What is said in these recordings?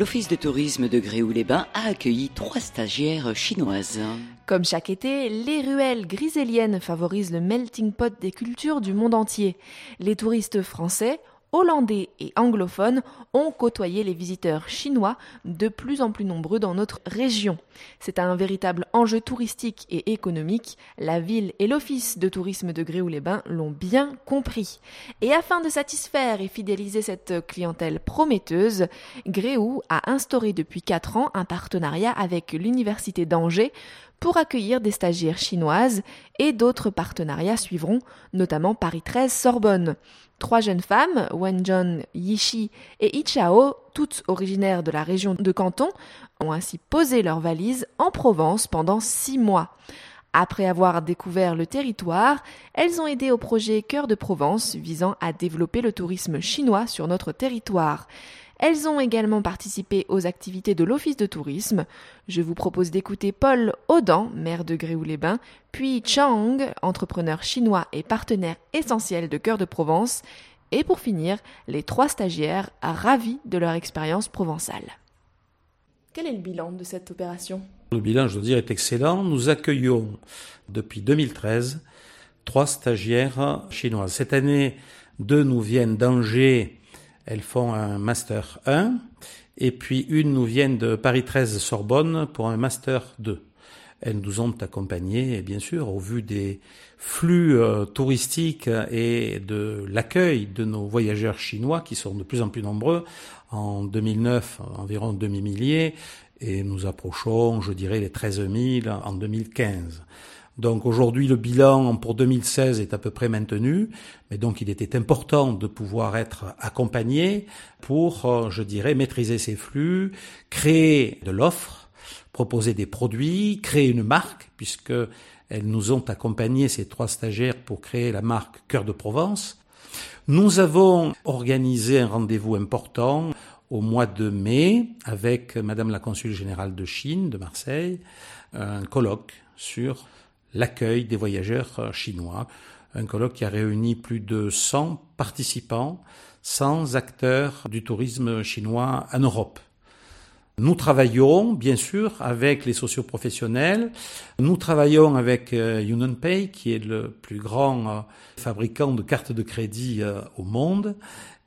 L'Office de tourisme de Gréoux-les-Bains a accueilli 3 stagiaires chinoises. Comme chaque été, les ruelles griséliennes favorisent le melting pot des cultures du monde entier. Les touristes français, hollandais et anglophones ont côtoyé les visiteurs chinois de plus en plus nombreux dans notre région. C'est un véritable enjeu touristique et économique. La ville et l'Office de tourisme de Gréoux-les-Bains l'ont bien compris. Et afin de satisfaire et fidéliser cette clientèle prometteuse, Gréoux a instauré depuis 4 ans un partenariat avec l'Université d'Angers pour accueillir des stagiaires chinoises et d'autres partenariats suivront, notamment Paris 13 Sorbonne. 3 jeunes femmes, Wenjon, Yishi et Ichao, toutes originaires de la région de Canton, ont ainsi posé leurs valises en Provence pendant 6 mois. Après avoir découvert le territoire, elles ont aidé au projet Cœur de Provence visant à développer le tourisme chinois sur notre territoire. Elles ont également participé aux activités de l'Office de tourisme. Je vous propose d'écouter Paul Audan, maire de Gréoux-les-Bains, puis Chang, entrepreneur chinois et partenaire essentiel de Cœur de Provence, et pour finir, les 3 stagiaires ravis de leur expérience provençale. Quel est le bilan de cette opération ? Le bilan, je dois dire, est excellent. Nous accueillons depuis 2013 3 stagiaires chinoises. Cette année, 2 nous viennent d'Angers. Elles font un Master 1, et puis une nous vient de Paris 13 Sorbonne pour un Master 2. Elles nous ont accompagnés, bien sûr, au vu des flux touristiques et de l'accueil de nos voyageurs chinois qui sont de plus en plus nombreux. En 2009, environ demi-millier, et nous approchons, je dirais, les 13 000 en 2015. Donc aujourd'hui, le bilan pour 2016 est à peu près maintenu, mais donc il était important de pouvoir être accompagné pour, je dirais, maîtriser ces flux, créer de l'offre, proposer des produits, créer une marque, puisque elles nous ont accompagnés, ces 3 stagiaires, pour créer la marque Cœur de Provence. Nous avons organisé un rendez-vous important au mois de mai avec Madame la Consul générale de Chine, de Marseille, un colloque sur l'accueil des voyageurs chinois, un colloque qui a réuni plus de 100 participants, 100 acteurs du tourisme chinois en Europe. Nous travaillons, bien sûr, avec les socioprofessionnels. Nous travaillons avec UnionPay, qui est le plus grand fabricant de cartes de crédit au monde,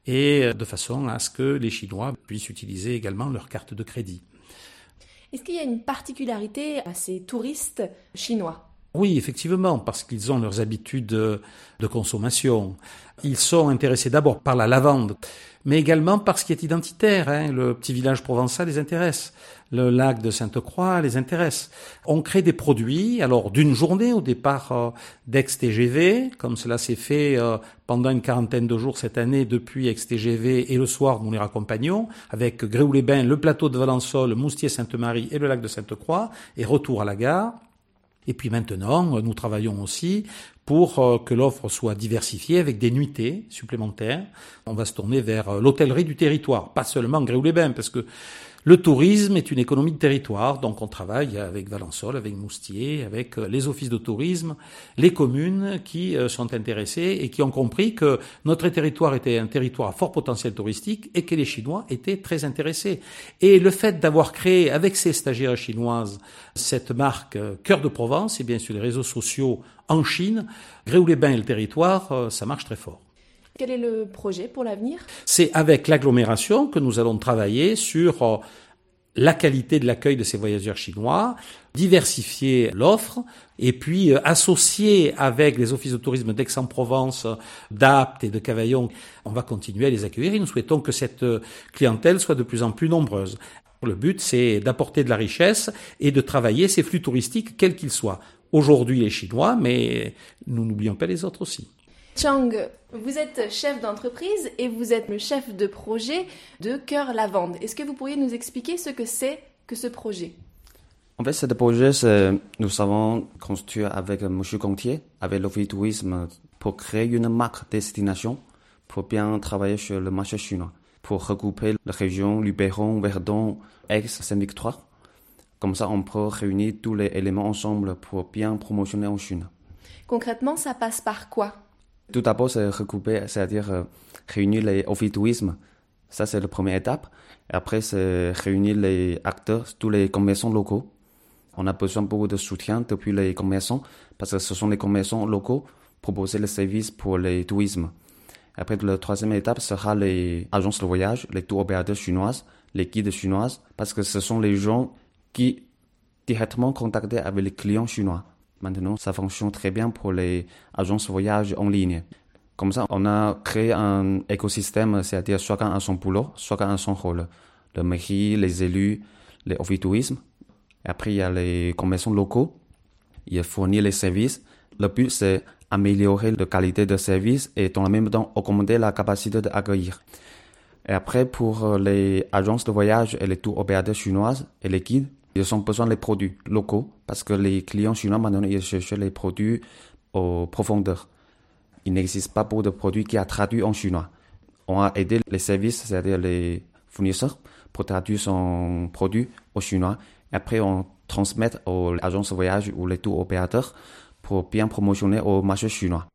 et de façon à ce que les Chinois puissent utiliser également leurs cartes de crédit. Est-ce qu'il y a une particularité à ces touristes chinois ? Oui, effectivement, parce qu'ils ont leurs habitudes de consommation. Ils sont intéressés d'abord par la lavande, mais également par ce qui est identitaire. Le petit village provençal les intéresse. Le lac de Sainte-Croix les intéresse. On crée des produits, alors d'une journée au départ d'Aix-TGV, comme cela s'est fait pendant une 40aine de jours cette année depuis Aix-TGV, et le soir nous les raccompagnons avec Gréoux-les-Bains, le plateau de Valençol, Moustier-Sainte-Marie et le lac de Sainte-Croix, et retour à la gare. Et puis maintenant, nous travaillons aussi pour que l'offre soit diversifiée avec des nuitées supplémentaires. On va se tourner vers l'hôtellerie du territoire, pas seulement Gréoux-les-Bains, parce que le tourisme est une économie de territoire, donc on travaille avec Valençol, avec Moustier, avec les offices de tourisme, les communes qui sont intéressées et qui ont compris que notre territoire était un territoire à fort potentiel touristique et que les Chinois étaient très intéressés. Et le fait d'avoir créé avec ces stagiaires chinoises cette marque Cœur de Provence, et bien sûr les réseaux sociaux en Chine, Gréoux-les-Bains et le territoire, ça marche très fort. Quel est le projet pour l'avenir ? C'est avec l'agglomération que nous allons travailler sur la qualité de l'accueil de ces voyageurs chinois, diversifier l'offre et puis associer avec les offices de tourisme d'Aix-en-Provence, d'Apt et de Cavaillon. On va continuer à les accueillir et nous souhaitons que cette clientèle soit de plus en plus nombreuse. Le but, c'est d'apporter de la richesse et de travailler ces flux touristiques, quels qu'ils soient. Aujourd'hui, les Chinois, mais nous n'oublions pas les autres aussi. Chang, vous êtes chef d'entreprise et vous êtes le chef de projet de Cœur Lavande. Est-ce que vous pourriez nous expliquer ce que c'est que ce projet ? En fait, ce projet, nous avons construit avec M. Gontier, avec l'Office du tourisme, pour créer une marque destination, pour bien travailler sur le marché chinois, pour regrouper les régions Luberon, Verdun, Aix, Saint-Victoire. Comme ça, on peut réunir tous les éléments ensemble pour bien promotionner en Chine. Concrètement, ça passe par quoi ? Tout d'abord, c'est regrouper, c'est-à-dire réunir les offices de tourisme Ça, c'est la première étape. Et après, c'est réunir les acteurs, tous les commerçants locaux. On a besoin beaucoup de soutien depuis les commerçants, parce que ce sont les commerçants locaux proposer les services pour les tourismes. Après, la troisième étape sera les agences de voyage, les tour opérateurs chinoises, les guides chinoises, parce que ce sont les gens qui directement contactent avec les clients chinois. Maintenant, ça fonctionne très bien pour les agences de voyage en ligne. Comme ça, on a créé un écosystème, c'est-à-dire chacun a son boulot, chacun a son rôle. Le mairie, les élus, les offices tourisme. Et après, il y a les commerçants locaux. Il fournit les services. Le but, c'est améliorer la qualité de service et dans le même temps augmenter la capacité d'accueillir. Et après, pour les agences de voyage et les tours opérateurs chinoises et les guides, ils ont besoin des produits locaux parce que les clients chinois, maintenant, ils cherchent les produits en profondeur. Il n'existe pas beaucoup de produits qui sont traduits en chinois. On a aidé les services, c'est-à-dire les fournisseurs, pour traduire son produit au chinois. Après, on transmet aux agences de voyage ou les tours opérateurs pour bien promotionner au marché chinois.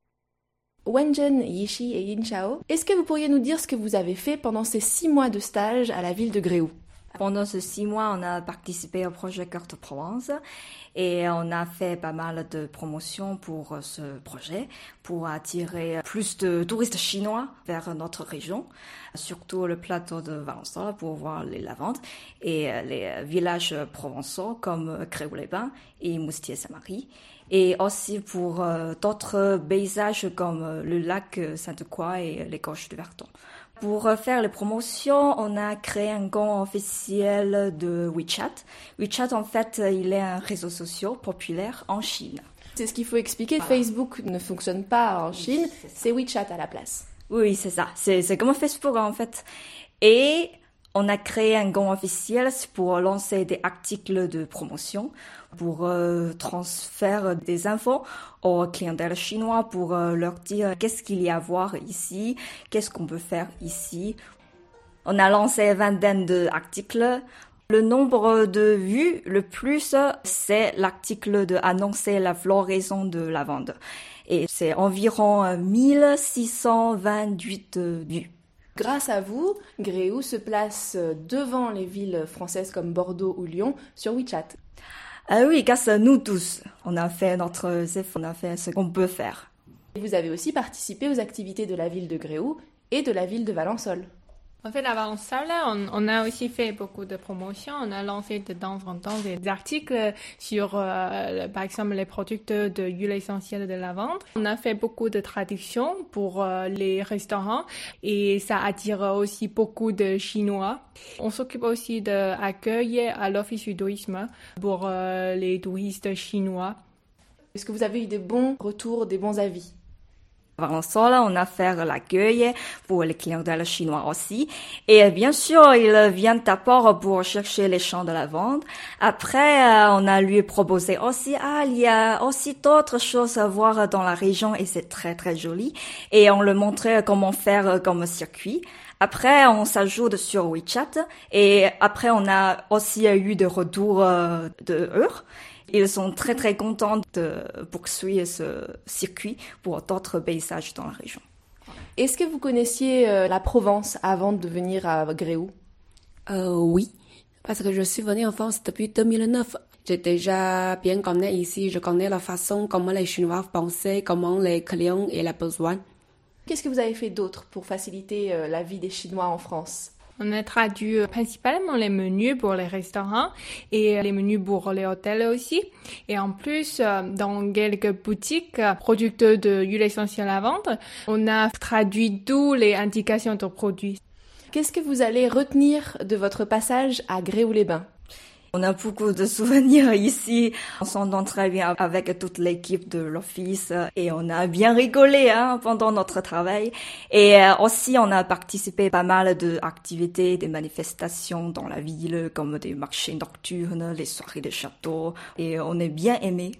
Wenjen, Yishi et Yinchao, est-ce que vous pourriez nous dire ce que vous avez fait pendant ces 6 mois de stage à la ville de Gréoux? Pendant ces 6 mois, on a participé au projet Cœur de Provence et on a fait pas mal de promotions pour ce projet pour attirer plus de touristes chinois vers notre région, surtout le plateau de Valençol pour voir les lavandes et les villages provençaux comme Gréoux-les-Bains et Moustier-Saint-Marie. Et aussi pour d'autres paysages comme le lac Sainte-Croix et les Gorges du Verdon. Pour faire les promotions, on a créé un compte officiel de WeChat. WeChat, en fait, il est un réseau social populaire en Chine. C'est ce qu'il faut expliquer. Voilà. Facebook ne fonctionne pas en Chine, c'est WeChat à la place. Oui, c'est ça. C'est comme Facebook, en fait. Et on a créé un compte officiel pour lancer des articles de promotion, pour transférer des infos aux clientèles chinois, pour leur dire qu'est-ce qu'il y a à voir ici, qu'est-ce qu'on peut faire ici. On a lancé une vingtaine d'articles. Le nombre de vues le plus, c'est l'article de annoncer la floraison de lavande. Et c'est environ 1628 vues. Grâce à vous, Gréoux se place devant les villes françaises comme Bordeaux ou Lyon sur WeChat. Ah oui, grâce à nous tous. On a fait on a fait ce qu'on peut faire. Vous avez aussi participé aux activités de la ville de Gréoux et de la ville de Valençol. En fait, à Valençol, on a aussi fait beaucoup de promotions. On a lancé de temps en temps des articles sur, par exemple, les producteurs de huile essentielle de lavande. On a fait beaucoup de traductions pour les restaurants et ça attire aussi beaucoup de Chinois. On s'occupe aussi de l'accueil à l'Office du tourisme pour les touristes chinois. Est-ce que vous avez eu des bons retours, des bons avis? À Valençol, on a fait l'accueil pour les clientèles chinois aussi. Et bien sûr, ils viennent d'abord pour chercher les champs de lavande. Après, on a lui proposé aussi, il y a aussi d'autres choses à voir dans la région et c'est très très joli. Et on le montrait comment faire comme circuit. Après, on s'ajoute sur WeChat et après, on a aussi eu des retours de eux. Ils sont très très contents de poursuivre ce circuit pour d'autres paysages dans la région. Est-ce que vous connaissiez la Provence avant de venir à Gréoux? Oui, parce que je suis venue en France depuis 2009. J'ai déjà bien connu ici, je connais la façon comment les Chinois pensaient, comment les clients et les besoins. Qu'est-ce que vous avez fait d'autre pour faciliter la vie des Chinois en France? On a traduit principalement les menus pour les restaurants et les menus pour les hôtels aussi. Et en plus, dans quelques boutiques producteurs de huile essentielle à vendre, on a traduit toutes les indications de produits. Qu'est-ce que vous allez retenir de votre passage à Gréoux-les-Bains? On a beaucoup de souvenirs ici. On s'entend très bien avec toute l'équipe de l'office et on a bien rigolé pendant notre travail. Et aussi, on a participé à pas mal d'activités, des manifestations dans la ville, comme des marchés nocturnes, les soirées de château. Et on est bien aimé.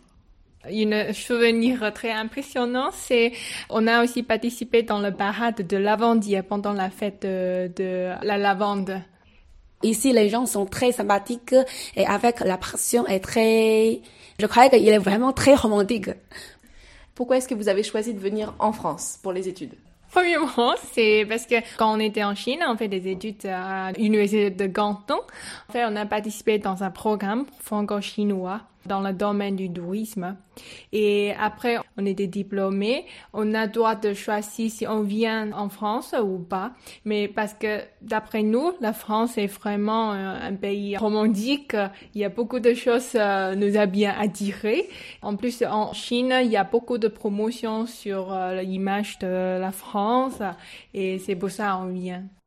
Un souvenir très impressionnant, c'est on a aussi participé dans le parade de lavandier pendant la fête de la lavande. Ici, les gens sont très sympathiques et avec la passion est très... Je crois qu'il est vraiment très romantique. Pourquoi est-ce que vous avez choisi de venir en France pour les études? Premièrement, c'est parce que quand on était en Chine, on fait des études à l'université de Canton. En fait, on a participé dans un programme franco-chinois dans le domaine du tourisme. Et après, on était diplômés. On a le droit de choisir si on vient en France ou pas. Mais parce que d'après nous, la France est vraiment un pays romantique. Il y a beaucoup de choses nous a bien attirés. En plus, en Chine, il y a beaucoup de promotions sur l'image de la France. Et c'est pour ça qu'on vient.